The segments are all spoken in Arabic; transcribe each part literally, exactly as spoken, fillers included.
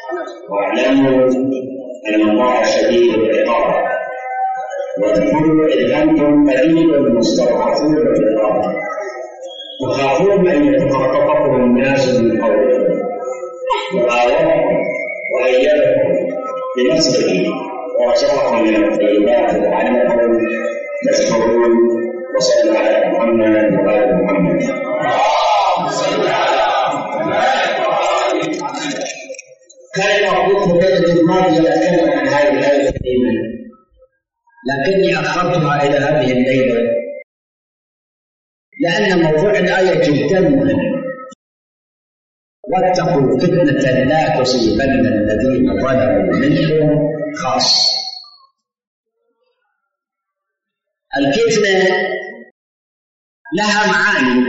واعلموا أن الله شديد العقاب. واذكروا إذ أنتم قليل مستضعفون في الأرض تخافون أن يتخطفكم الناس من قولهم وآواكم وأيدكم بنصره ورزقكم من الطيبات لعلكم تشكرون. وصلى على محمد وآل محمد. كان المفروض في الليلة الماضية أتكلم عن هذه الآية الكريمة، لكني أخرتها إلى هذه الليلة لأن موضوع الآية جدا مهم. واتقوا فتنة لا تصيبن الذين ظلموا منكم خاصة. الفتنة لها معاني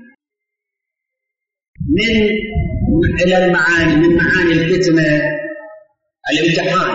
من إلى المعاني من معاني الفتنة الامتحان.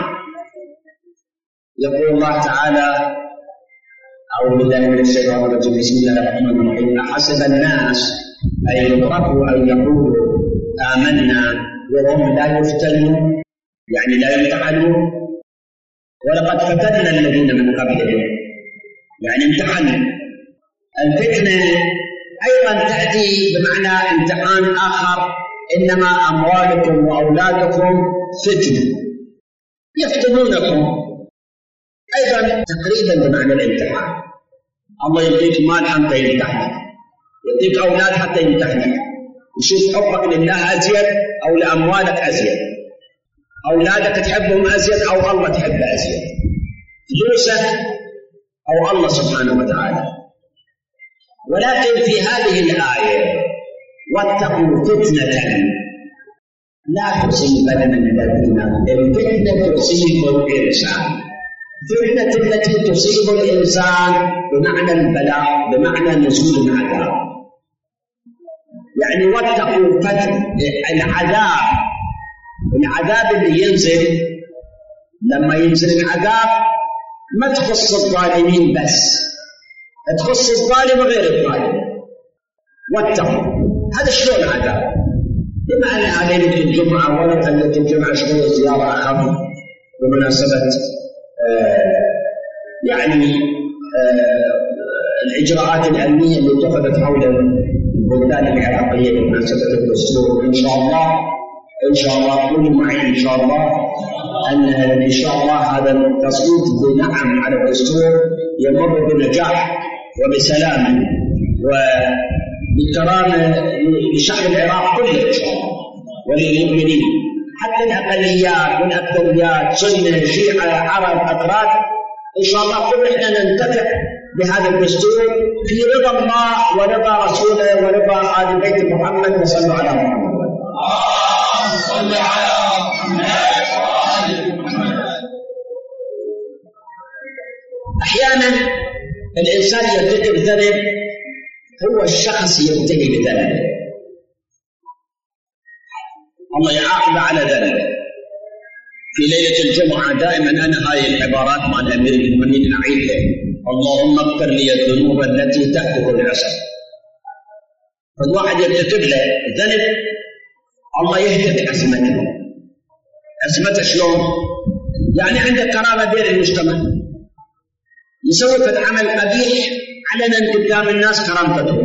يقول الله تعالى: أعوذ بالله من الشيطان الرجيم، بسم الله الرحمن الرحيم: أحسب الناس أن يتركوا أن يقولوا آمنا وهم لا يفتنون، يعني لا يمتحنون. ولقد فتنا الذين من قبلهم، يعني امتحنا. الفتنة أيضا تأتي بمعنى امتحان آخر: إنما أموالكم وأولادكم فتنة، يفتنونكم، أيضا تقريبا بمعنى الامتحان. الله يعطيك مال حتى يمتحنك، يعطيك أولاد حتى يمتحنك، يشوف حبك لله أزيد أو لأموالك أزيد، أولادك تحبهم أزيد أو الله تحبه أزيد، فلوسك أو الله سبحانه وتعالى. ولكن في هذه الآية: واتقوا فتنة لا تصيبن الذين، الفتنة تصيب الإنسان، فتنة التي تصيب الإنسان بمعنى البلاء، بمعنى نزول العذاب. يعني واتقوا فتنة العذاب، العذاب اللي ينزل، لما ينزل العذاب ما تخص الظالمين بس، تخص الظالم وغير الظالم. واتقوا، هذا شلون عذاب؟ بمعنى ليلة الجمعة ولا ليلة الجمعة شوية زيارة أخف بمناسبة آه يعني آه الإجراءات الأمنية اللي اتخذت حول البلدان العراقية بمناسبة الدستور. إن شاء الله إن شاء الله قولوا معي إن شاء الله أن إن شاء الله هذا التصويت بنعم على الدستور يمر بنجاح وبسلام وبكرامة لشعب العراق كله إن شاء الله وللمؤمنين، حتى الأقليات والأكثريات، سنة شيعة عرب أكراد، إن شاء الله كلنا إحنا ننتفع بهذا الدستور في رضا الله ورضا رسوله ورضا آل بيت محمد. وصلوا على محمد. صل على محمد. أحيانا الإنسان يرتكب ذنب، هو الشخص يرتكب ذنب، الله يعاقب على ذنبه. في ليلة الجمعة دائما أنا هاي العبارات مع الأمير المؤمنين نعيدها: اللهم اغفر لي الذنوب التي تهتك العصر. فالواحد يرتكب له ذنب، الله يهتك عصمته. عصمته شلون؟ يعني عنده كرامة بين المجتمع، يسوي في العمل قبيح علنا قدام الناس كرامته.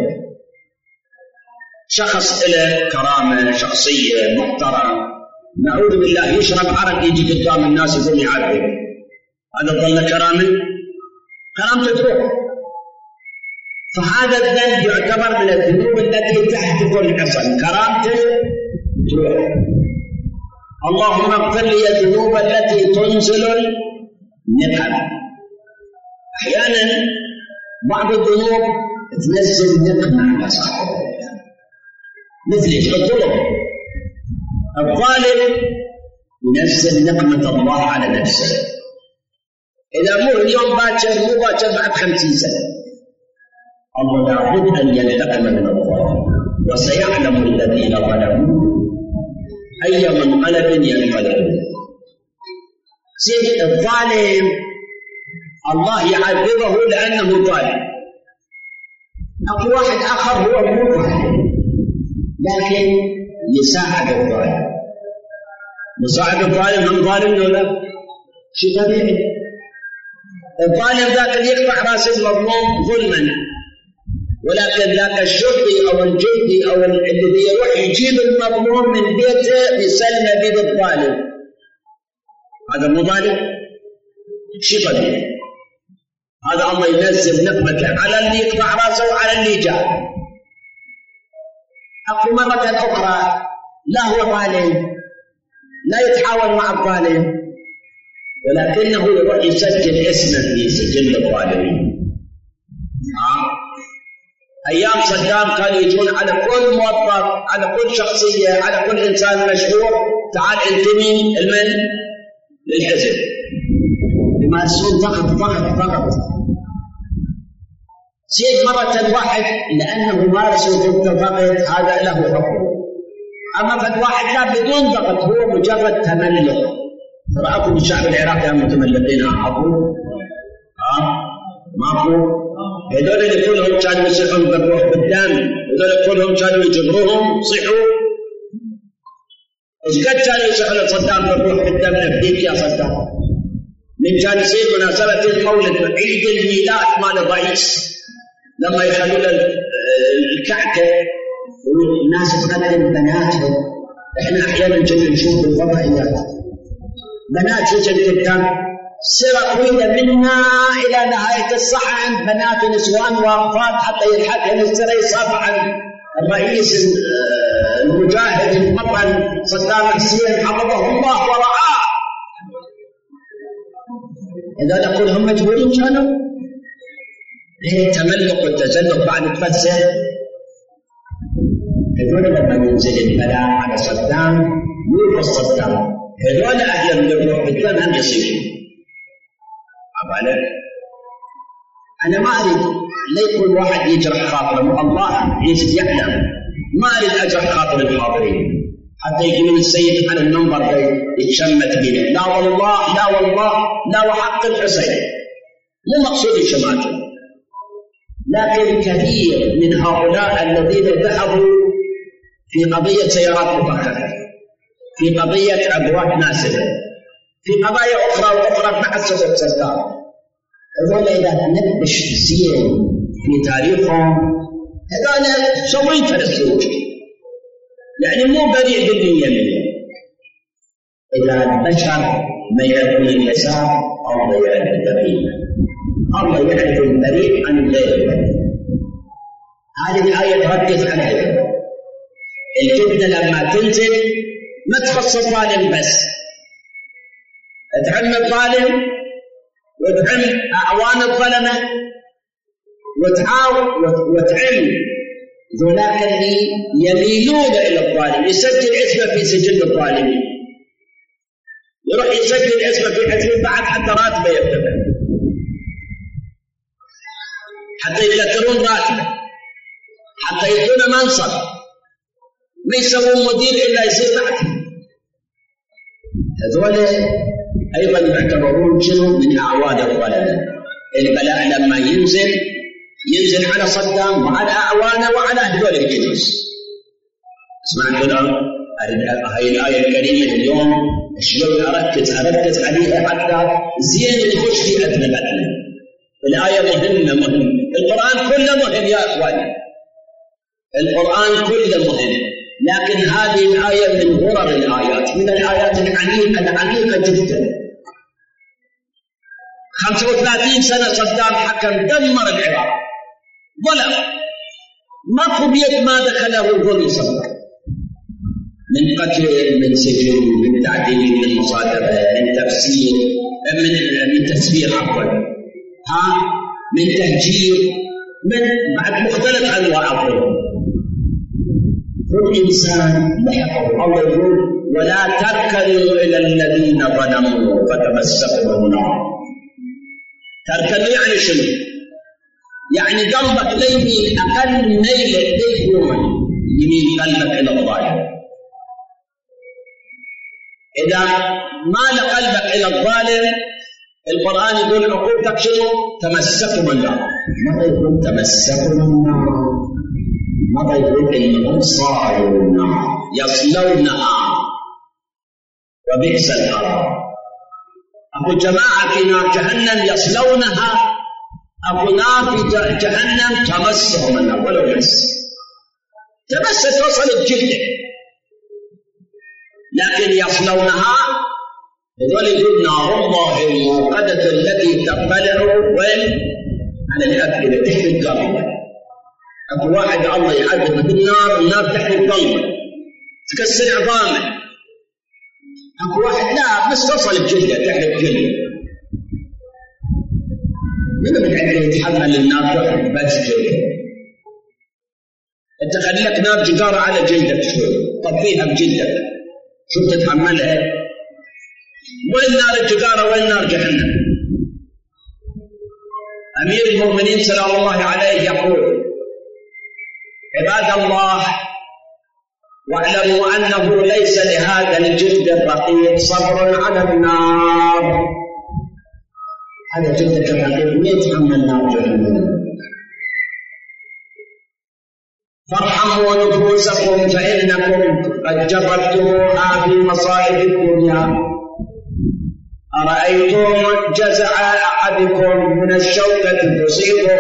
شخص له كرامة شخصية محترم، نعوذ بالله يشرب عرق يجي قدام الناس يقول يعذب، هذا ظل كرامة؟ كرامته تروح. فهذا الذنب يعتبر من الذنوب التي تهتك العصم، كرامته تروح. اللهم اغفر لي الذنوب التي تنزل النقم. أحيانا بعض الذنوب تنزل نقمة على صاحبها، مثل الظلم. الظالم ينزل نقمة الله على نفسه، إذا مو اليوم باكر مو باكر بعد خمسين سنة. الله لابد أن ينتقم من الظالم، وسيعلم الذين ظلموا أي منقلب ينقلبون. زين، الظالم الله يعذبه لأنه ظالم. أكو واحد آخر هو مو ظالم لكن يساعد الظالم، مصاحب الظالم هم ظالم ولا شيء طبيعي. الظالم ذاك اللي يقطع راس المظلوم ظلما، ولكن ذاك الشرطي او الجندي او الذي يروح يجيب المظلوم من بيته يسلم بيد الظالم، هذا مو ظالم؟ شيء طبيعي. هذا الله ينزل نقمته على اللي يقطع راسه وعلى اللي جاء. أقول مرة أخرى، لا هو ظالم، لا يتحاول مع الظالم، ولكنه يروح يسجل اسمه في سجل الظالمين. أيام صدام كانوا يجون على كل موظف، على كل شخصية، على كل إنسان مشهور، تعال انتمي لمن؟ للحزب. يمارسون ضغط ضغط ضغط. زيد مرة واحد لأنه مارس ضد ضغط هذا له حكم. أما فد واحد لا بدون ضغط، هو مجرد تملق. رأيكم الشعب العراقي هم متملقين أقول؟ ها؟ ماكو؟ هذول اللي كلهم كانوا يسحون بالروح بالدم، هذول كلهم كانوا يجبروهم صحوا. إيش قد كانوا يسحون صدام بالروح بالدم نبيك يا صدام؟ من كان يصير مناسبة المولد عيد الميلاد مال الرئيس، لما يخلون الكعكة والناس تقدم بناتهم. احنا احيانا كنا نشوف الفضائيات بنات سجن قدام سيرة طويلة منا إلى نهاية الصحن، بنات ونسوان واقفات حتى يلحقها السيرة يصافح عن الرئيس المجاهد البطل صدام حسين حفظه الله ورعاه. إذا نقول هم مجبورين كانوا هي التملق والتزلق بعد تفسر. هذول لما ينزل البلاء على صدام يوقف صدام، هذول أهل من الروح بالدم هم يصيبون. أبالك أنا ما أريد لا يكون واحد يجرح خاطره، الله يجد يعلم، ما أريد أجرح خاطر الحاضرين حتى يجي من السيد على المنبر يتشمت بنا. لا والله لا والله لا وحق الحسين، مو مقصود الشماتة، لكن كثير من هؤلاء الذين ذهبوا في قضية سيارات مفخخة، في قضية أبواب ناسفة، في قضايا أخرى وأخرى محسسة صدام، هذول إذا نبش زين في تاريخهم هذول سوين فلسطين، يعني مو بريء بالمية مية. إذا البشر ما يعرفون اليسار الله يعرف البريء، الله يعرف البريء عن غير البريء. هذه الآية تركز عليها. الفتنة لما تنزل ما تخص الظالم بس، تعم الظالم وتعم أعوان الظلمة وتعاون وتعم ذولاك اللي يميلون إلى الظالم. يسجل اسمه في سجل الظالمين، يروح يسجل اسمه في حزب بعد حتى راتبه يرتفع، حتى يذكرون راتبه، حتى يكون منصب، ما يسوون مدير إلا يصير تحته. هذول أيضا يعتبرون شنو من أعوان الظلمة. البلاء لما ينزل ينزل على صدام وعلى أعوانه وعلى هذول الجنس. اسمعوا الآن هاي الآية الكريمة اليوم شلون أركز أركز عليها حتى زين تخش في أدنى الأدنى. الآية مهمة مهمة، القرآن كله مهم يا أخواني، القرآن كله مهم، لكن هذه الآية من غرر الآيات، من الآيات العميقة العميقة جدا. خمسة وثلاثين سنة صدام حكم دمر العراق، ظلم، ماكو بيت ما دخله الظلم صدام، من قتل، من سجن، من تعديل، من مصادرة، من تفسير، من من تسفير عفوا، ها، من تهجير، من بعد مختلف انواع الظلم. كل انسان لحقه. الله يقول ولا تركنوا الى الذين ظلموا فتمسكوا النار. تركنوا يعني شنو؟ يعني قلبك لا يميل اقل ميل اليك يميل قلبك الى الظالم. إذا مال قلبك إلى الظالم القرآن يقول عقوبتك شنو؟ تمسكوا بالنار. ماذا يقول تمسكوا بالنار؟ ماذا يقول إنهم صاروا النار يصلونها وبئس القرار. أكو جماعة في نار جهنم يصلونها، أكو نار في جهنم تمسهم النار ولو بس تمس توصل الجلد، لكن يصلونها هذول يقول نار الله الموقدة التي تطلع وين على الأفئدة تحت القلب. أكو واحد الله يعذب بالنار، النار تحت القلب تكسر عظامه. أكو واحد لا بس توصل الجلدة تحت الجلد. من من عندنا يتحمل النار تحت بس جلدة؟ أنت خليك نار جدارة على جلدك شوي، طفيها بجلدك شو تتحملها؟ وين نار الجدارة وين نار جهنم؟ أمير المؤمنين سلام الله عليه يقول: عباد الله، واعلموا أنه ليس لهذا الجلد الرقيق صبر على النار. هذا جلدك الرقيق ما يتحمل نار جهنم. فارحموا نفوسكم فإنكم قد جبرتموها في مصائب الدنيا. أرأيتم جزع أحدكم من الشوكة تصيبه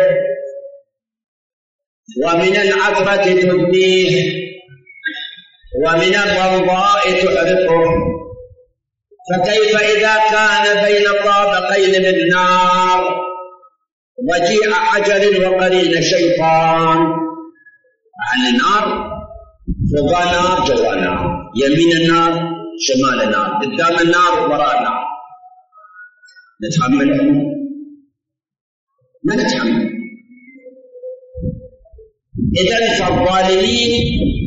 ومن العثرة تدنيه ومن الرمضاء تحرقه، فكيف إذا كان بين طابقين من نار وجيء حجر وقرين شيطان؟ عن النار فوق نار جوا نار، يمين النار شمال النار، قدام النار وراء النار. نتحمل؟ ما نتحمل. إذن فالظالمين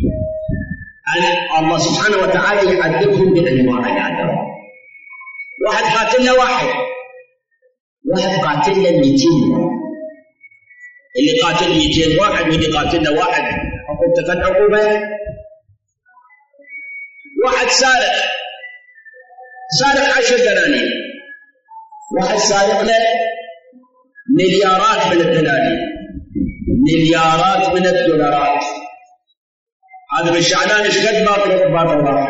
الله سبحانه وتعالى يعذبهم بأنواع العذاب. واحد قاتل له واحد، واحد قاتل له مئتين، اللي قاتل مئتين واحد واللي قاتل له واحد حكمت قد عقوبة. واحد سارق سارق عشر دنانير، واحد سارق له مليارات من الدنانير، مليارات من الدولارات. هذا بالشعلان ايش قد باطل عقوبات الله؟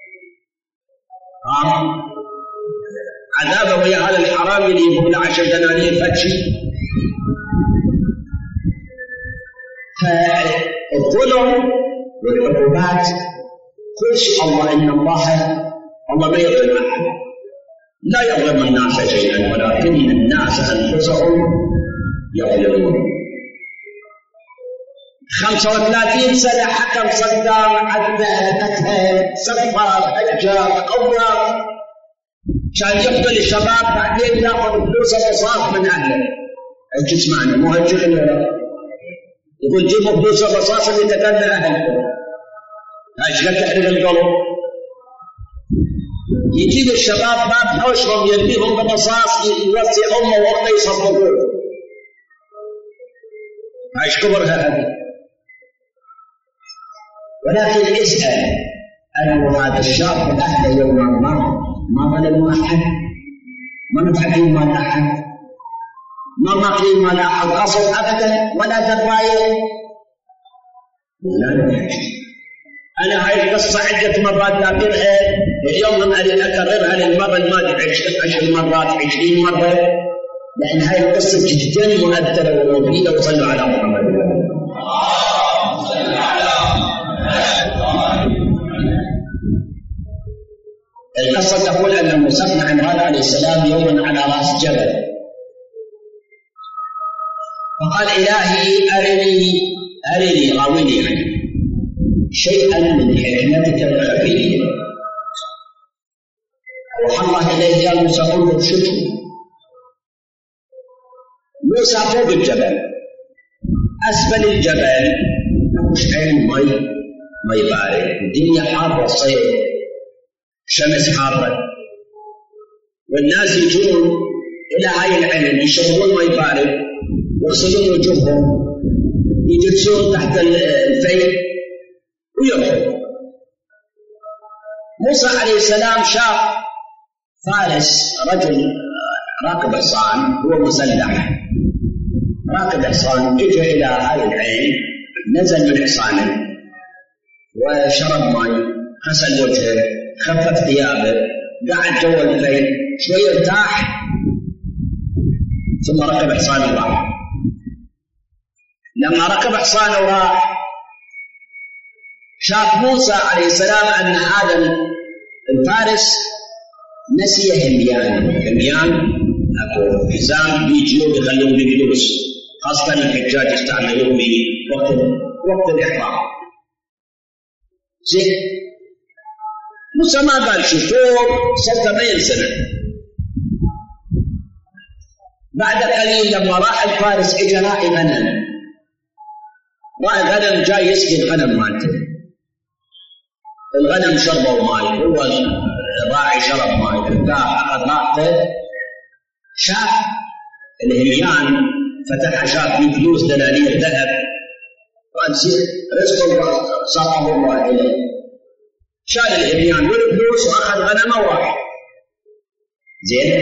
ها عذابه ويا هذا الحرام اللي يجيب له عشر دنانير فتشي. فالظلم والعقوبات كل شيء الله ان الله الله ما يظلم احد، لا يظلم الناس شيئا ولكن الناس انفسهم يظلمون. خمسة وثلاثين سنة حكم صدام عدل قتل سفر حجار قوار، كان يقتل الشباب بعدين ياخذ فلوسه بصاص من اهله. ايش تسمعني؟ مو هالشغل ولا يقول جيبوا فلوسه بصاص اللي قتلنا اهلكم. ايش قد تحرق القلب؟ يجيب الشباب باب حوشهم يرميهم بمصاص يوصي امه واخته يصدقون. ايش كبرها هذه؟ ولكن اسال انه هذا الشاب اهله يوما ما ما ظلموا احد، ما نفعلوا مال احد، ما ماكلين مال احد غصب ابدا ولا درايه ولا نفع. انا هاي القصه عده مرات اذكرها، اليوم اريد اكررها للمره الماضيه عشر مرات عشرين مره، لان هاي القصه جدا مؤثره ومفيده. وصلوا على محمد. القصة تقول أن موسى بن عمران عليه السلام يوما على رأس جبل فقال: إلهي أرني أرني راوني يعني شيئا من حكمتك الخفية. أوحى الله إليه يا موسى انظر شوف. موسى فوق الجبل، أسفل الجبل مش عين مي مي بارد، الدنيا حارة صيف، شمس حارة، والناس يجون إلى هاي العين يشربون مي بارد يغسلون وجوههم يجلسون تحت الفيل ويرحلوا. موسى عليه السلام شاف فارس رجل راكب حصان، هو مسلح راكب حصان، اجى إلى هاي العين، نزل من حصانه وشرب مي، غسل وجهه، خفف ثيابه، قعد جوا الخيل شوي ارتاح ثم ركب حصانه وراح. لما ركب حصانه وراح شاف موسى عليه السلام أن هذا الفارس نسي هميان. هميان أكو حزام بيجيو بيخليهم بفلوس، خاصة الحجاج يستعملون بوقت وقت الإحرام. زين موسى ما قال شيء، فوق سبعين سنة. بعد قليل لما راح الفارس اجى راعي غنم، راعي غنم جاي يسقي الغنم مالته. الغنم شربوا ماي، هو الراعي شرب ماي، ارتاح اخذ راحته. شاف الهميان فتح، شاف فيه فلوس دنانير ذهب، قال رزق الله صاحب الله اليه. شال الهميان والفلوس واخذ غنمه وراح. زين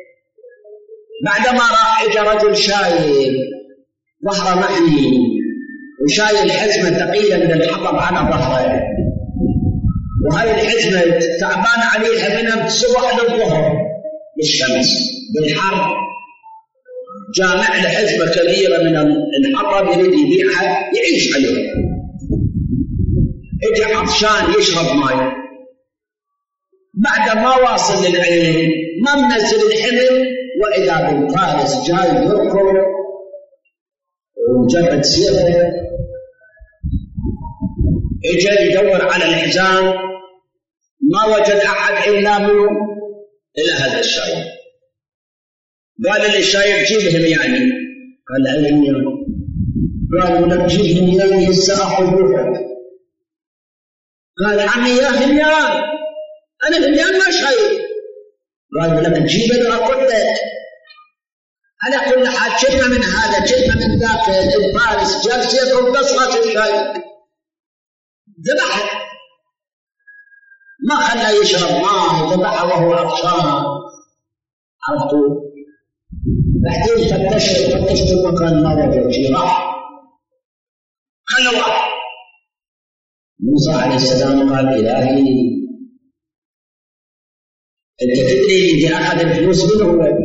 بعدما راح اجى رجل شايل ظهره محني وشايل حزمه ثقيله من الحطب على ظهره، وهاي الحزمه تعبان عليها منها بتصبح للظهر بالشمس بالحر. جامع له حزمه كبيره من الحطب يريد يبيعها يعيش عليها. اجى عطشان يشرب ماء، بعد ما واصل للعين ما منزل الحمل واذا بالفارس جاي يركض وجبت سيره. اجى يدور على الحزام ما وجد احد الا منه الى هذا الشايب. قال للشايب جيبهم يعني. قال اين؟ قال لك جيبهم يعني هسه اخذ روحك. قال عمي يا هميان انا هميان ما شايب. قال لك تجيب له اقول لك على كل حال كلمه من هذا كلمه من ذاك الفارس جاب سيفه وقصرت الشايب ذبحه، ما خلى يشرب ماء، ذبحه وهو عطشان. عرفتوا؟ بعدين فتشت فتشت المكان ما وجد شيء، راح خلوا راح. موسى عليه السلام قال الهي انت تدري اللي اخذ الفلوس منه هو،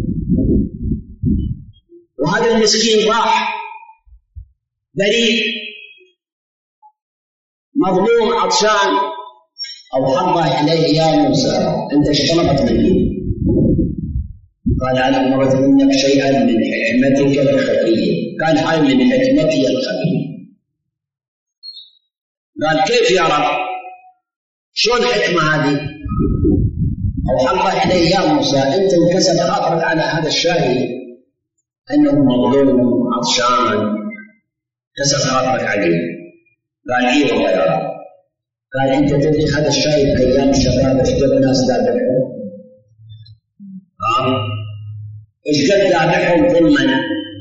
وهذا المسكين راح بريء مظلوم عطشان. او حضه اليه يا موسى انت ايش طلبت مني؟ قال انا طلبت منك شيئا من حكمتك الخفيه. قال هاي من حكمتي الخفيه. قال كيف يا رب؟ شو الحكمه هذه؟ او حضه اليه يا موسى انت انكسب خاطرك على هذا الشاهد انه مظلوم عطشان، كسب خاطرك عليه. قال اي والله يا رب. قال انت تدري هذا الشايب ايام الشباب ايش قد ناس ذابحهم؟ اه ايش قد ذابحهم ظلما؟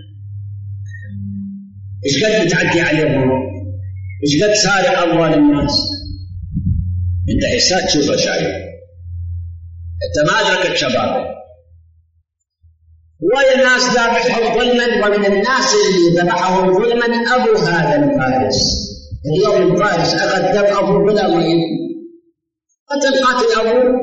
ايش قد بتعدي عليهم؟ ايش قد سارق اموال الناس؟ انت حسات تشوفه شايب، انت ما ادركت شبابك. هواية الناس ذابحهم ظلما، ومن الناس اللي ذبحهم ظلما ابو هذا الفارس. اليوم الفارس أخذ دم أبوه بلا ما يدري، قتل قاتل أبوه.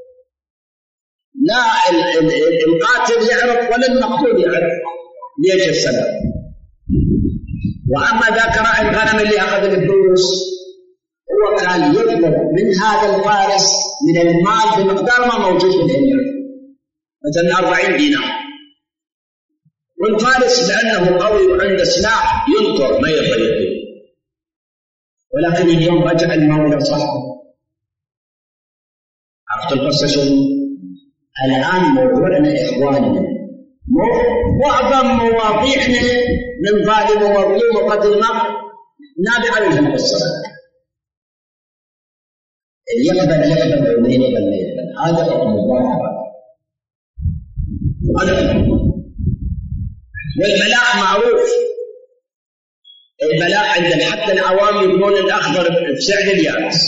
لا القاتل يعرف ولا المقتول يعرف ليش السبب. وأما ذاك راعي الغنم اللي أخذ الفلوس هو كان يطلب من هذا الفارس من المال بمقدار ما موجود في الدنيا، مثلا أربعين دينار. والفارس لأنه قوي وعنده سلاح ينطر ما يضيق. ولكن اليوم رجع المولى صاحبه. عرفت القصة شنو؟ الآن موضوعنا إخواننا معظم مواضيعنا من ظالم ومظلوم وقتل المرء نابعة من القصة. اللي يقبل يقبل واللي يقبل لا يقبل، هذا حكم الله. هذا والبلاء معروف. البلاء عند حتى العوام يقولون الأخضر بسعر اليابس.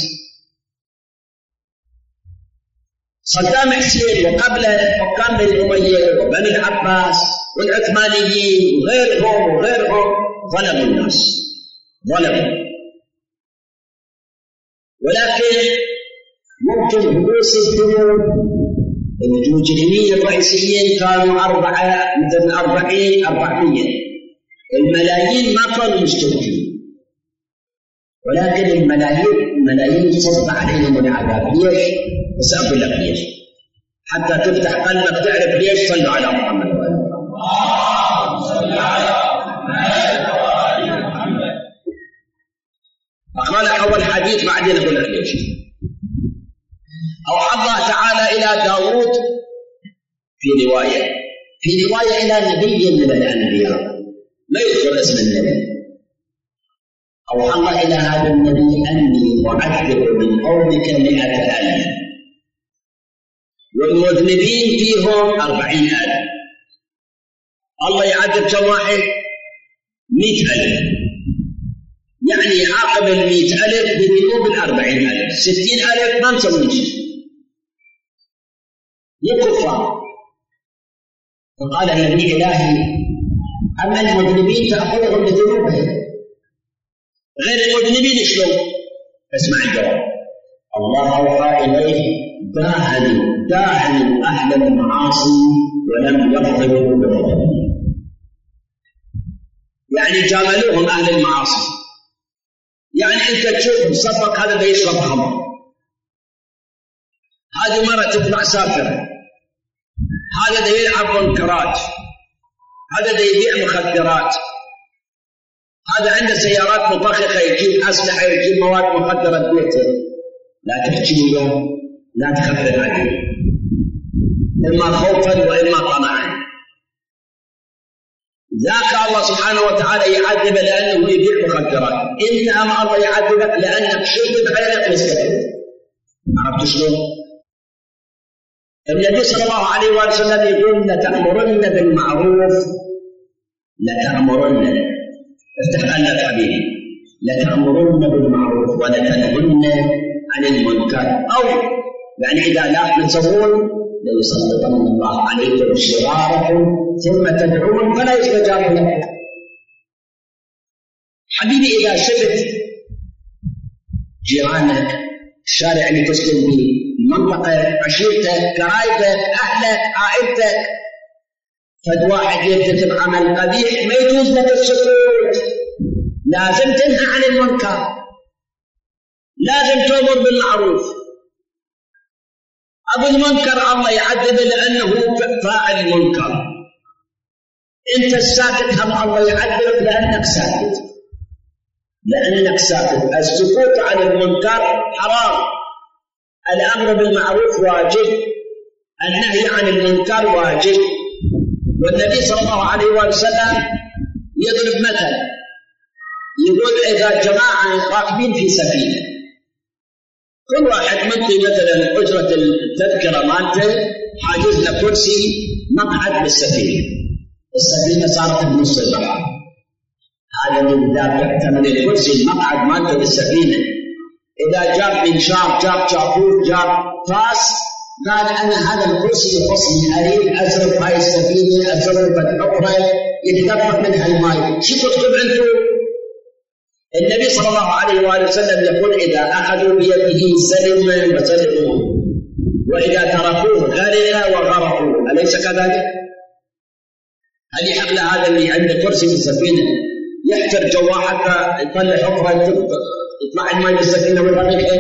صدام حسين وقبله حكام بني أمية وبني العباس والعثمانيين وغيرهم وغيرهم ظلموا الناس، ظلموا. ولكن ممكن ممكن رؤوس الذنوب المجرمين الرئيسيين كانوا أربعة مثل أربعين أربعمية، الملايين ما كانوا مشتركين، ولكن الملايين الملايين صب عليهم العذاب. ليش؟ بس أقول لك ليش حتى تفتح قلبك تعرف ليش. صلوا على محمد وآله محمد. أقرأ لك أول حديث بعدين أقول لك ليش. أوحى الله تعالى إلى داود في رواية في رواية إلى نبي من الأنبياء ما يذكر اسم النبي. أوحى الله إلى هذا النبي أني أعذب من قومك مئة ألف والمذنبين فيهم أربعين ألف. الله يعذب كم واحد؟ مئة ألف، يعني يعاقب المئة ألف بذنوب الأربعين ألف. ستين ألف ما نسوي شيء يكفر. فقال النبي إلهي أما المذنبين تأخذهم بذنوبهم، غير المذنبين شلون؟ اسمع الجواب. الله أوحى إليه داهنوا داهنوا أهل المعاصي ولم يغفروا بغضبه، يعني جاملوهم أهل المعاصي. يعني أنت تشوف مصفق هذا بيشرب خمر، هذه مرة تطلع سافرة، هذا ده يلعب منكرات، هذا ده يبيع مخدرات، هذا عنده سيارات مفخخة يجيب أسلحة يجيب مواد مخدرة بيته. لا تحكي له، لا تخفف عليه، إما خوفا وإما طمعا. ذاك الله سبحانه وتعالى يعذب لأنه يبيع مخدرات، أنت أما الله يعذبك لأنك شرب غيرك مستقيم. عرفت شلون؟ النبي صلى الله عليه وسلم يقول لتأمرن بالمعروف لتأمرن افتح قلبك حبيبي لتأمرن بالمعروف ولتنهن عن المنكر، أو يعني إذا لا تسوون ليسلطن الله عليكم شراركم ثم تدعون فلا يستجاب لكم. حبيبي إذا شفت جيرانك، الشارع اللي تسكن فيه، المنطقة، عشيرتك، قرايبك، أهلك، عائلتك، فد واحد يرتكب عمل قبيح ما يجوز لك السكوت، لازم تنهى عن المنكر، لازم تؤمر بالمعروف. أبو المنكر الله يعذبه لأنه فاعل المنكر، أنت الساكت هم الله يعذبك لأنك ساكت، لأنك ساكت. السكوت عن المنكر حرام، الأمر بالمعروف واجب، النهي عن المنكر واجب. والنبي صلى الله عليه وسلم يضرب مثل، يقول إذا جماعة راكبين في سفينة، كل واحد منطي مثلا أجرة التذكرة مالته حاجز له كرسي مقعد بالسفينة، السفينة صارت بنص البحر، هذا اللي دافع ثمن الكرسي المقعد مالته بالسفينة. إذا جاب منشار جاب شاكوش جاب فاس قال أنا هذا الكرسي يخصني، أريد أزرق هاي السفينة، أزرق الحفرة يتدفق منها الماء، شو تكتب أنتم؟ النبي صلى الله عليه وآله وسلم يقول إذا أخذوا بيده سلم وسلموا، وإذا تركوه غرق وغرقوا، أليس كذلك؟ هل يحق لهذا اللي عنده كرسي في السفينة يحتر جوا حتى يطلع حفرة يطلع الماء بالسفينة ويغرقها؟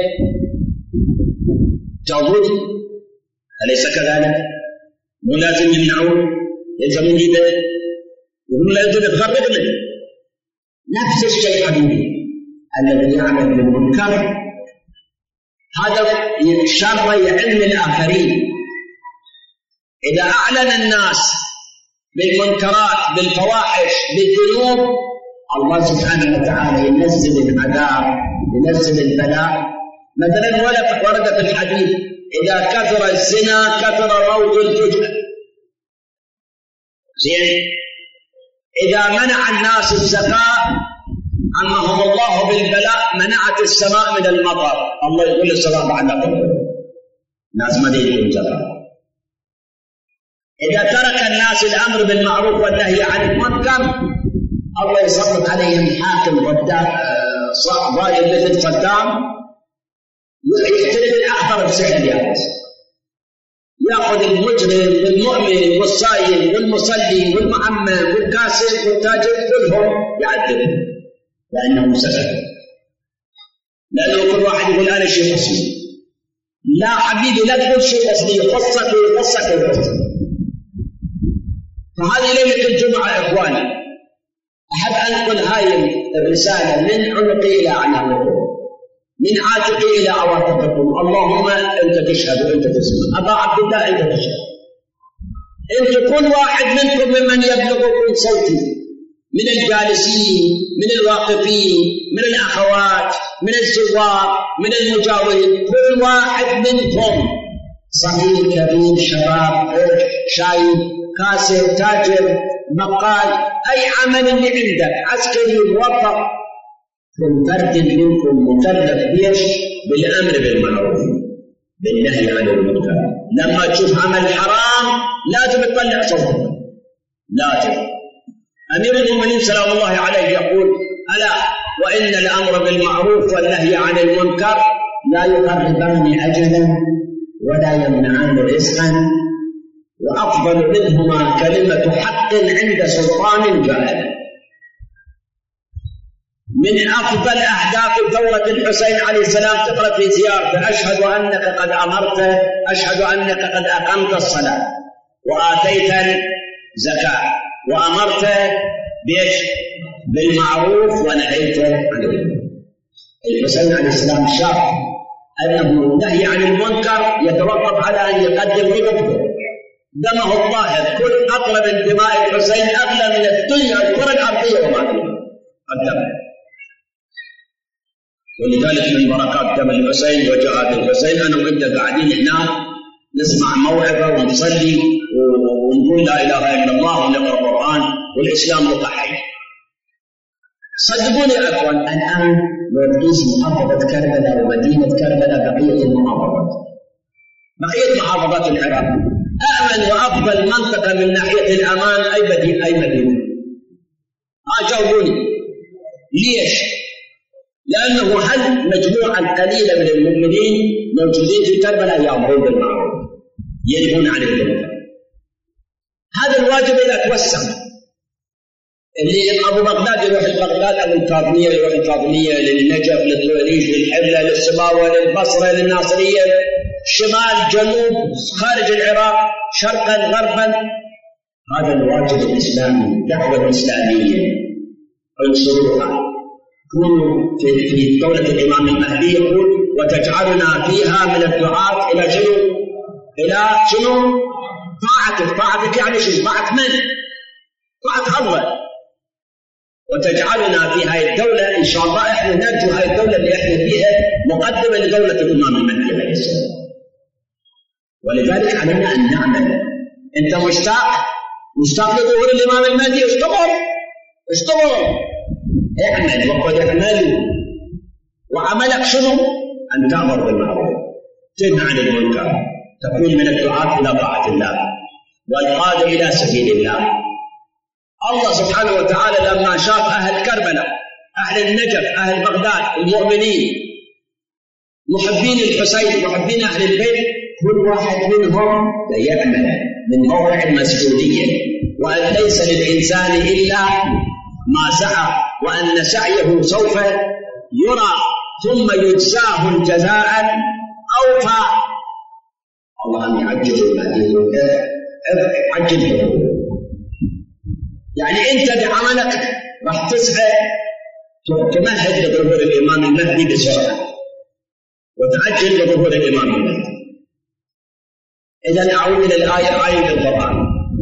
جاوبوني، أليس كذلك؟ مو لازم يمنعون، يلزم يجيبه، وهم لا يجوز تغرقنا. نفس الشيء حبيبي، الذي يعمل بالمنكر هذا شر يعم الآخرين. إذا أعلن الناس بالمنكرات بالفواحش بالذنوب، الله سبحانه وتعالى ينزل العذاب ينزل البلاء. مثلا ورد في الحديث إذا كثر الزنا كثر موت الفجأة. زين، إذا منع الناس الزكاة عمهم الله بالبلاء، منعت السماء من المطر، الله يقول السماء بعد قبل الناس ما يدرون زكاة. إذا ترك الناس الأمر بالمعروف والنهي عن المنكر، الله يسلط عليهم حاكم ضدام ظالم مثل صدام يختلف الأخضر بسعر اليابس، يأخذ المجرم والمؤمن والصائم والمصلي والمعمم والكاسب والتاجر كلهم يعذبهم لأنهم سكتوا، لأنه كل واحد يقول أنا شيء أصلي. لا حبيبي، لا تقول شيء أصلي، قصك وقصك وقصك. فهذه ليلة الجمعة إخواني، أحب أنقل هاي الرسالة من عنقي إلى عناقكم، من عاتقي إلى عواتقكم. اللهم أنت تشهد وأنت تسمع، أبا عبد الله أنت تشهد. أنت كل واحد منكم ممن يبلغكم صوتي، من الجالسين، من الواقفين، من الأخوات، من الزوار، من المجاورين، كل واحد منكم صغير كبير شباب شايب كاسر تاجر بقال، أي عمل اللي عندك، عسكري موظف، كل فرد منكم مكلف بيش بالأمر بالمعروف بالنهي عن المنكر. لما تشوف عمل حرام لازم تطلع صوتك، لازم. أمير المؤمنين سلام الله عليه يقول: ألا وإن الأمر بالمعروف والنهي عن المنكر لا يقربان أجلا ولا يمنعان رزقا، وأفضل منهما كلمة حق عند سلطان جائر. من أفضل أهداف دورة الحسين عليه السلام تقرأ في زيارته: أشهد أنك قد أمرت، أشهد أنك قد أقمت الصلاة وآتيت الزكاة وأمرت بإيش؟ بالمعروف ونهيت عن المنكر. الحسين عليه السلام شاف أنه النهي عن المنكر يتوقف على أن يقدم رغبته، دمه الطاهر، كل قطرة من دماء الحسين أغلى من الدنيا الكرة الأرضية وما فيها قدمه. ولذلك من بركات دم الحسين وجهاد الحسين أنا وأنت قاعدين هنا نسمع موعظة ونصلي ونقول لا إله إلا الله ونقرأ القرآن والإسلام متحد. صدقوني يا أخوان، الآن لو تقيس محافظة كربلاء ومدينة كربلاء بقية المحافظات، بقية محافظات العراق، أأمن وأفضل منطقة من ناحية الأمان أي مدينة؟ أي مدينة؟ آه جاوبوني ليش؟ لأنه هل مجموعة قليلة من المؤمنين موجودين في كربلاء يأمرون بالمعروف ينهون عن المنكر. هذا الواجب إذا توسع، اللي أبو بغداد يروح لبغداد، أبو الكاظمية يروح الكاظمية، للنجف، للطويليش، للحبلة، للسماوة، للبصرة، للناصرية، شمال، جنوب، خارج العراق، شرقا، غربا. هذا الواجب الإسلامي، الدعوة الإسلامية انصروها. كونوا في في دولة الإمام المهدي يقول: وتجعلنا فيها من الدعاة إلى شنو؟ إلى شنو؟ طاعتك. طاعتك يعني شنو؟ طاعة من؟ طاعة الله. وتجعلنا في هذه الدولة إن شاء الله إحنا نرجو هذه الدولة اللي إحنا فيها مقدمة لدولة الإمام المهدي عليه السلام. ولذلك علينا أن نعمل. أنت مشتاق مشتاق لظهور الإمام المهدي، اشتغل اشتغل اعمل وقد اعملوا. وعملك شنو؟ أن تأمر بالمعروف، تنهى عن المنكر، تكون من الدعاة إلى طاعة الله والقادة إلى سبيل الله. الله سبحانه وتعالى لما شاف أهل كربلاء، أهل النجف، أهل بغداد، المؤمنين محبين الحسين، محبين أهل البيت، كل واحد منهم يعمل من موقع المسؤولية، وأن ليس للإنسان إلا ما سعى، وأن سعيه سوف يرى ثم يجزاه الجزاء أوفى. الله أن يعجل عجل. يعني أنت بعملك راح تسعى تمهد لظهور الإمام المهدي بسرعة وتعجل لظهور الإمام المهدي. إذا أعود إلى الآية، آية القرآن: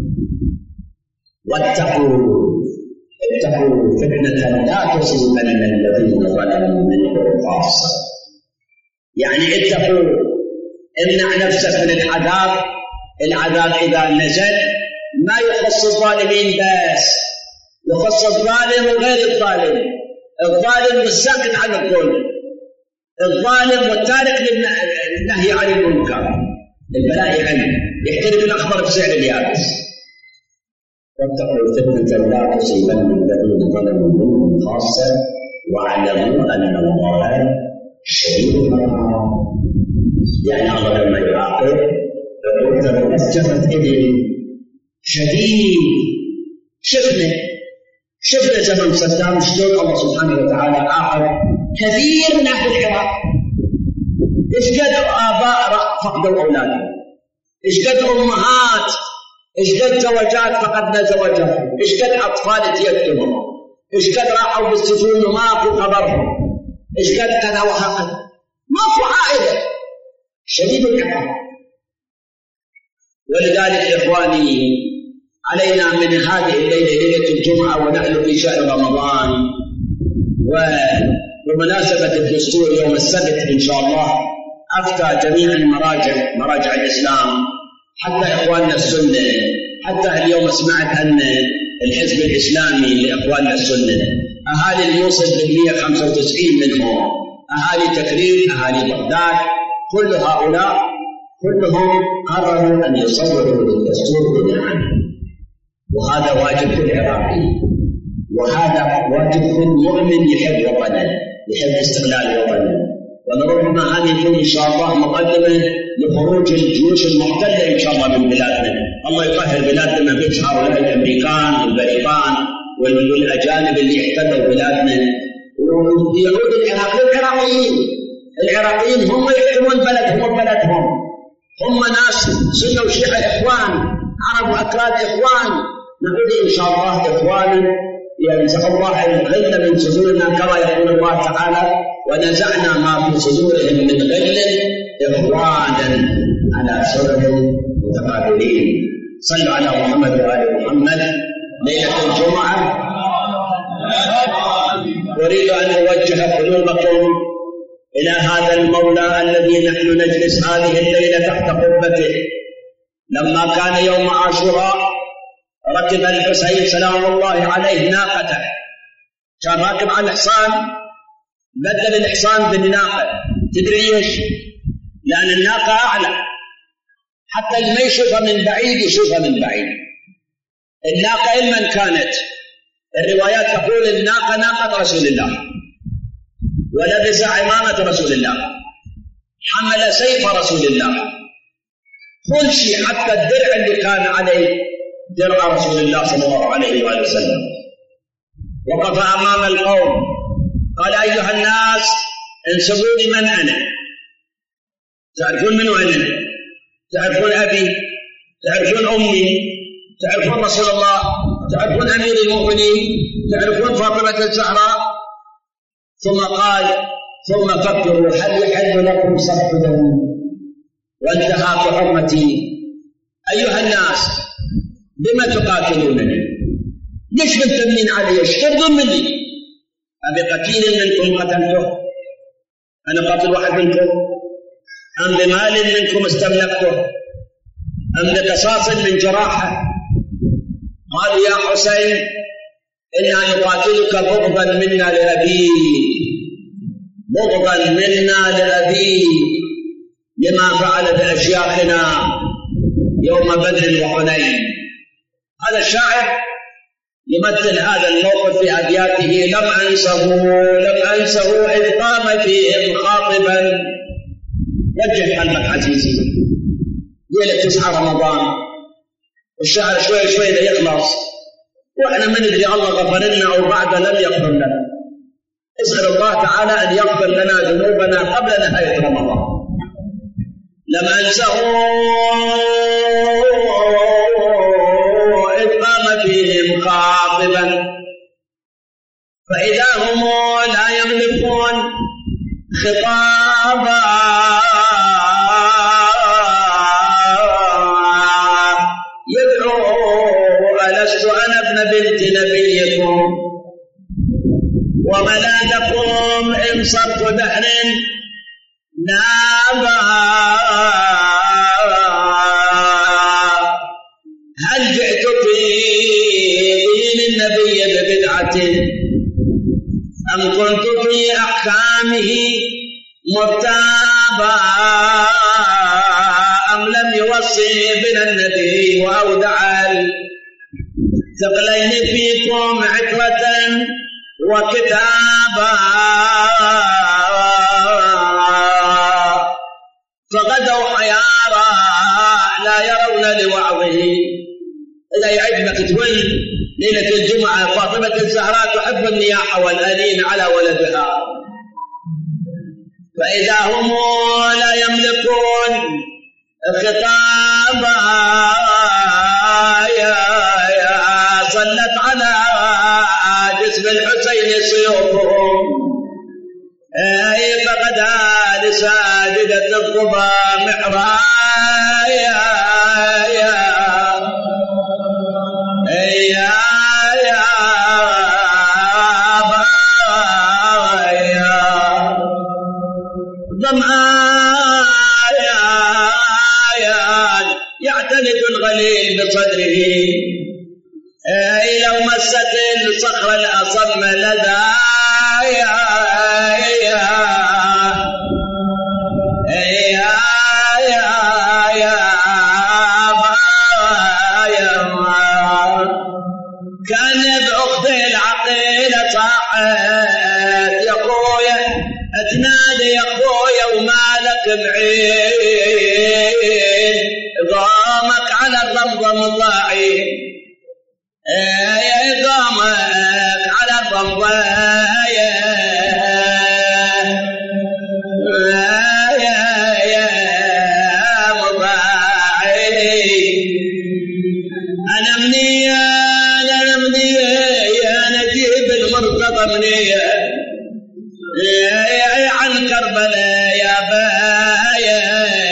واتقوا اتقوا فتنة لا تصيبن الذين ظلموا منكم خاصة. يعني اتقوا، امنع نفسك من العذاب. العذاب إذا نزل ما يخص الظالمين بس، يخص الظالم وغير الظالم. الظالم والساكت عن الظلم، الظالم والتارك للنهي عن المنكر. البلاء عنه يحترم الأخبار بسعر اليابس. واتقوا فتنة لا تصيبن الذين ظلموا منكم خاصة واعلموا أن الله شديد العقاب. يعني الله لما يعاقب يقول له أسجفت إبل شديد. شفنا شفنا زمن صدام شلون الله سبحانه وتعالى عاقب كثير من أهل العراق. إيش قد آباء فقدوا أولادهم، إيش قد أمهات، إيش قد زوجات فقدنا زوجاتهم، إيش قد أطفال تيتموا، إيش قد راحوا بالسجون وما في خبرهم، إيش قد كذا وهكذا، ما في عائلة. شديد العقاب. ولذلك إخواني علينا من هذه الليلة ليلة الجمعة ونحن في شهر رمضان وبمناسبة الدستور يوم السبت إن شاء الله أفتى جميع المراجع مراجع الإسلام حتى إخواننا السنة. حتى اليوم سمعت أن الحزب الإسلامي لإخواننا السنة أهالي الموصل بالمئة وخمسة وتسعين منهم، أهالي تكريم، أهالي بغداد، كل هؤلاء كلهم قرروا أن يصوروا للدستور بناءً. وهذا واجب كل عراقي، وهذا واجب كل مؤمن يحب وطنه، يحب استقلال وطنه. ولربما هذه يكون إن شاء الله مقدمة لخروج الجيوش المحتلة إن شاء الله من بلادنا. الله يطهر بلادنا من هؤلاء الأمريكان والبريطان والأجانب اللي احتلوا بلادنا، ويعود العراق للعراقيين. العراقيين هم يحكمون بلدهم وبلدهم، هم ناس سنة وشيعة إخوان، عرب وأكراد إخوان. نقول إن شاء الله إخوانا ينزع الله الغل من صدورنا كما يقول الله تعالى ونزعنا ما في صدورهم من غل إخوانا على سرر متقابلين. صلوا على محمد وآل محمد. ليلة الجمعة أريد أن أوجه قلوبكم إلى هذا المولى الذي نحن نجلس هذه الليلة تحت قبته. لما كان يوم عاشوراء ركب الحسين سلام الله عليه ناقته، كان راكب على الحصان، بدل الحصان بالناقة. تدري ليش؟ لأن الناقة أعلى، حتى اللي ما يشوفها من بعيد يشوفها من بعيد. الناقة إلمن كانت، الروايات تقول الناقة ناقة رسول الله، ولبس عمامة رسول الله، حمل سيف رسول الله، كل شيء، حتى الدرع اللي كان عليه درع رسول الله صلى الله عليه وآله وسلم. وقف أمام القوم قال أيها الناس انسبوني من أنا. تعرفون من أنا؟ تعرفون أبي؟ تعرفون أمي؟ تعرفون رسول الله؟ تعرفون أمير المؤمنين؟ تعرفون فاطمة الزهراء؟ ثم قال ثم فكروا هل يحل لكم سفك دمي وانتهاك حرمتي؟ أيها الناس بما تقاتلونني؟ ليش منتمين علي؟ ايش ترضون مني؟ أبي قتيل منكم قتلته؟ أنا قاتل واحد منكم؟ أم بمال منكم استملكته؟ أم بقصاص من جراحة؟ قالوا يا حسين إنا نقاتلك بغضا منا لأبيك، بغضا منا لأبيك لما فعل بأشياخنا يوم بدر وحنين. هذا الشاعر يمثل هذا الموقف في أبياته: لم أنسه لم أنسه إذ قام فيهم خاطبا. وجه قلبك عزيزي، ليلة تسعة رمضان، الشعر شوي شوي يخلص، وإحنا ما ندري الله غفر لنا أو بعد لم يغفر لنا. اسأل الله تعالى أن يغفر لنا ذنوبنا قبل نهاية رمضان. لم أنسه إذ قام فيهم خاطبا فإذا هم لا يملكون خطابا يدعو ألست أنا ابن بنت نبيكم وملاذكم إن صرت دهر نابا. هل جئت في دين النبي ببدعة أم كنت في أحكامه مرتابا أم لم يوصي بنا النبي وأودع ثقلين فيكم عترة وكتابا فغدوا حيارى لا يرون لوعظه. إذا يعجبك تقول ليلة الجمعة فاطمة الزهراء تحب النياحة والأنين على ولدها، فإذا هم لا يملكون خطابا يا يا صلت على جسم الحسين سيوفهم، أي فقد لساجدة الضبا محرايا يا يا يا بايا ظمآن يعتنق الغليل بصدره، أي لو مست الصخر الأصم لدى يا يا يا يا يا كان بأختي العقيلة صاحت يا خويا اتنادي يا خويا ومالك معين ضامك على الضمضم ضاعي، يا ضامك على الضمضم يا يا يا مضاعي. أنا منية أنا منية يا نجيب المرتضى منية عن كربلاء يا بايا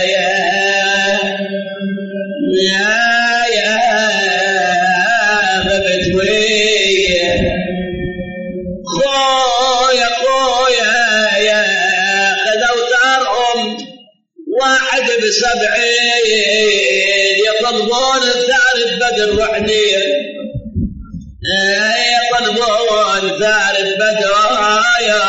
يا يا ببتوي خويا خويا يا خذوا دارهم واحد بسبعين يطلبون الثالث بدر وحنين، يطلبون ثالث بدر يا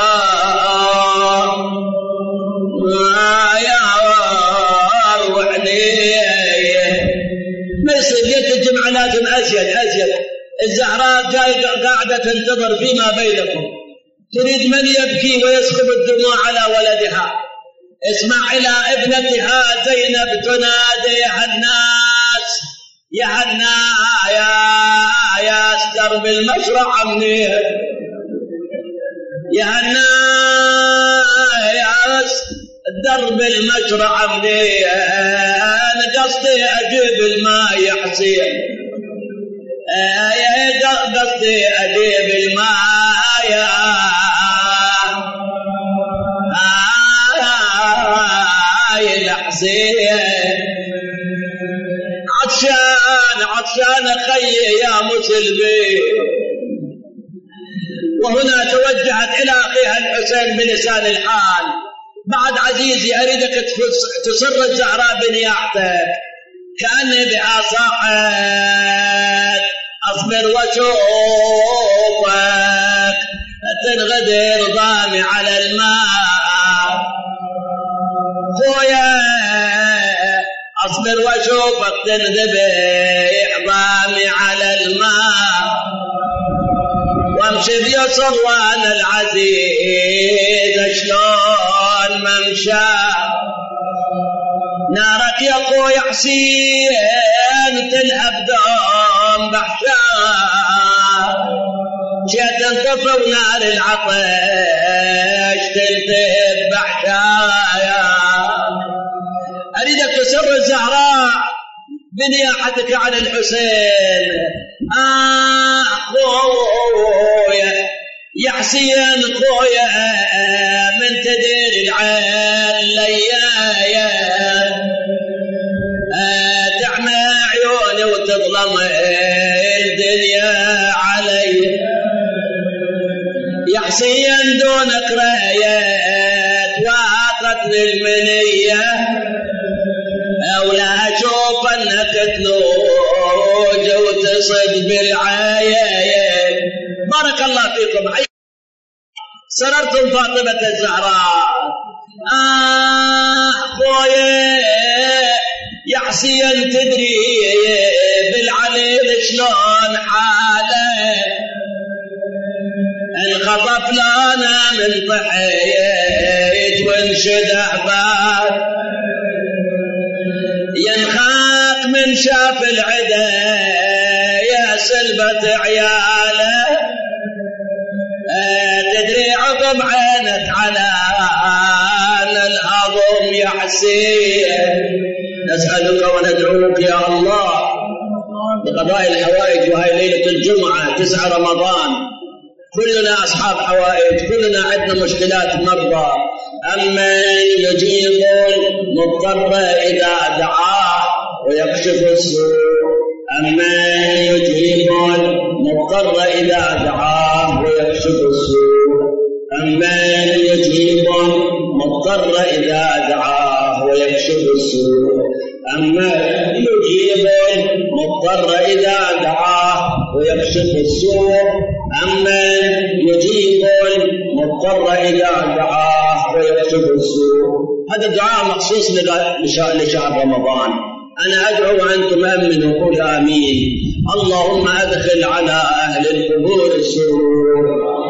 الجمعة لازم أزيد أزيد. الزهراء جاي قاعدة تنتظر فيما بينكم، تريد من يبكي ويسكب الدموع على ولدها. اسمع إلى ابنتها زينب تنادي الناس يا هنا يا يا درب المشرع منيه يا هنا يا درب المشرع منيه، أنا قصدي أجيب الماء يا حسين، يا قصدي أجيب الماء يا يا حسين، عطشان عطشان خي يا مسلمي. وهنا توجهت إلى أخيها الحسين بلسان الحال: بعد عزيزي أريدك تصر الزهراء بنياحتك، كأني بها صاحت أصبر وشوفك تنغدر ضامي على الماء، خويا أصبر وشوفك تنذبح ضامي على الماء، وامشي بيسر وانا العزيز شلون ممشى، نارك يا خوي حسين تلهب دوم بحشاء، جيت انطفى ونار العطش تلتهب بحشايا. اريدك تسر الزهراء بنياحتك على الحسين. آه خويا يا حسين خويا من تدير العين ليايا، تعمى عيوني وتظلم الدنيا علي، يا حسين دونك رايات واقتني المنية، أولا أشوف أنك تلوج وتصد بالعاية. بارك الله فيكم. سررتم فاطمة الزهراء. آه خويا يا حسين تدري بالعليل شلون حاله، انخطف لنا من طحيت وانشد أحباب، من شاف العدا يا سلبة عياله تدري عقب عينك على الهضم يا حسين. نسألك وندعوك يا الله بقضاء الحوائج، وهي ليلة الجمعة تسعة رمضان، كلنا أصحاب حوائج، كلنا عندنا مشكلات مرضى. أما يجيب المضطر إذا دعاه ويكشف السوء، أما يجيب المضطر إذا دعاه ويكشف السوء، أما يجيب المضطر إذا دعاه ويكشف السوء، أما يجيب المضطر إذا دعاه ويكشف السوء، أما يجيب المضطر إذا دعاه ويكشف السوء. هذا الدعاء مخصوص لشهر رمضان. أنا أدعو وأنتم أمنوا وقول آمين. اللهم أدخل على أهل القبور السرور،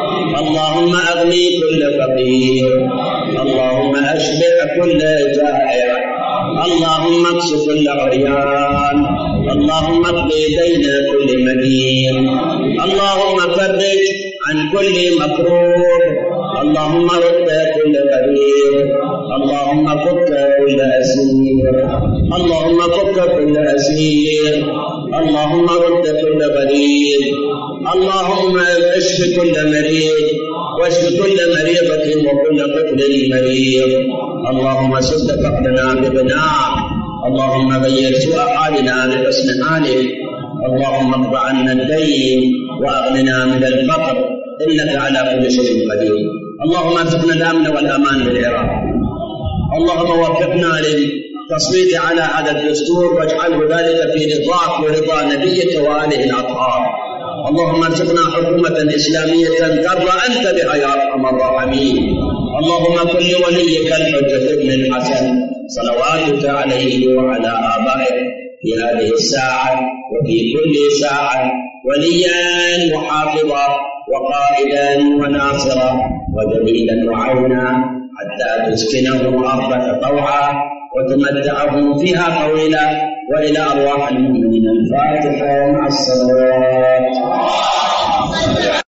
اللهم أغني كل فقير، اللهم أشبع كل جائع، اللهم اكس كل عريان، اللهم اقضي دين كل مدين، اللهم فرج عن كل مكروه، اللهم رد كل غريب، اللهم فك كل أسير، اللهم فك كل أسير، اللهم رد كل غريب، اللهم اشف كل مريض واشف كل مريضة وكل طفل مريض، اللهم سد فقدنا بغناء، اللهم غير سوء حالنا بحسن حاله، اللهم اقض عنا الدين واغننا من الفقر انك على كل شيء قدير. اللهم ارزقنا الامن والامان بالعراق، اللهم وفقنا للتصويت على هذا الدستور واجعله ذلك في رضاك ورضا نبيك واله الاطهار. اللهم ارزقنا حكومة إسلامية ترضى أنت بها يا أرحم الراحمين. اللهم كن لوليك الحجة ابن الحسن صلواتك عليه وعلى آبائه في هذه الساعة وفي كل ساعة وليا وحافظا وقائدا وناصرا ودليلا وعونا حتى تسكنهم أرضك طوعا وتمتعهم فيها طويلا. وإلى أرواح المؤمنين الفاتحة مع الصلوات.